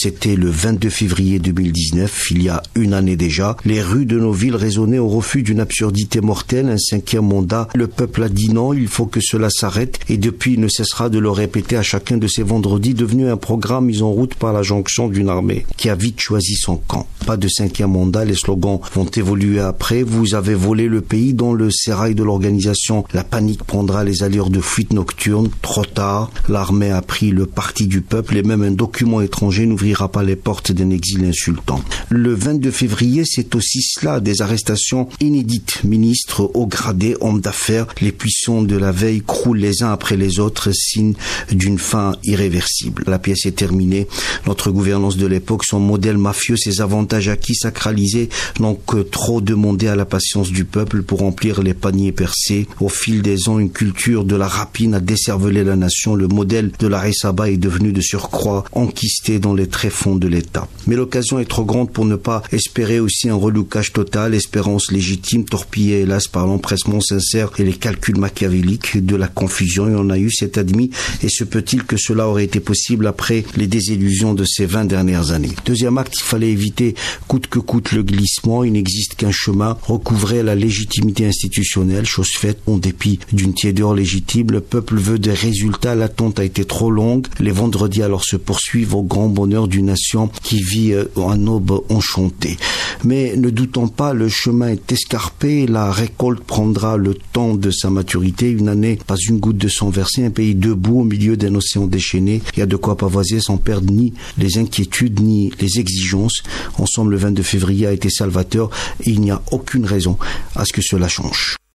C'était le 22 février 2019, il y a une année déjà. Les rues de nos villes résonnaient au refus d'une absurdité mortelle, un 5e mandat. Le peuple a dit non, il faut que cela s'arrête. Et depuis, il ne cessera de le répéter à chacun de ces vendredis, devenu un programme mis en route par la jonction d'une armée qui a vite choisi son camp. Pas de 5e mandat, les slogans vont évoluer après. Vous avez volé le pays. Dans le sérail de l'organisation, la panique prendra les allures de fuite nocturne. Trop tard, l'armée a pris le parti du peuple et même un document étranger n'ouvrira pas les portes d'un exil insultant. Le 22 février, c'est aussi cela, des arrestations inédites. Ministres, hauts gradés, hommes d'affaires, les puissants de la veille croulent les uns après les autres, signe d'une fin irréversible. La pièce est terminée. Notre gouvernance de l'époque, son modèle mafieux, ses avantages acquis sacralisés n'ont que trop demandé à la patience du peuple pour remplir les paniers percés. Au fil des ans, une culture de la rapine a décervelé la nation. Le modèle de la Resaba est devenu de surcroît enquisté dans les tréfonds de l'État. Mais l'occasion est trop grande pour ne pas espérer aussi un reloucage total, espérance légitime, torpillée hélas par l'empressement sincère et les calculs machiavéliques de la confusion. Il y en a eu, c'est admis, et se peut-il que cela aurait été possible après les désillusions de ces 20 dernières années. Deuxième acte, il fallait éviter coûte que coûte le glissement. Il n'existe qu'un chemin, recouvrer la légitimité institutionnelle, chose faite en dépit d'une tiédeur légitime. Le peuple veut des résultats, l'attente a été trop longue. Les vendredis alors se poursuivent au grand bonheur d'une nation qui vit en aube enchantée. Mais ne doutons pas, le chemin est escarpé, la récolte prendra le temps de sa maturité. Une année, pas une goutte de sang versé, un pays debout au milieu d'un océan déchaîné. Il y a de quoi pavoiser sans perdre ni les inquiétudes ni les exigences. Ensemble, le 22 février a été salvateur et il n'y a aucune raison à ce que cela change.